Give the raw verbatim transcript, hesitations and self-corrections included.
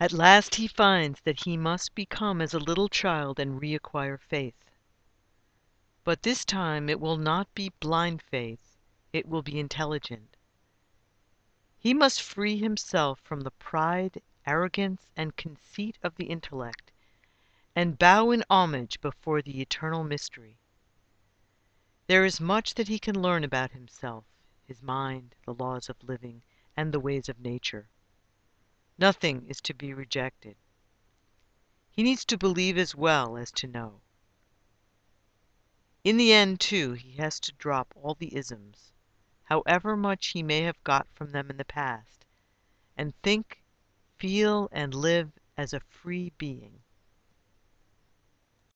At last he finds that he must become as a little child and reacquire faith. But this time it will not be blind faith, it will be intelligent. He must free himself from the pride, arrogance, and conceit of the intellect, and bow in homage before the eternal mystery. There is much that he can learn about himself, his mind, the laws of living, and the ways of nature. Nothing is to be rejected. He needs to believe as well as to know. In the end, too, he has to drop all the isms, however much he may have got from them in the past, and think, feel, and live as a free being.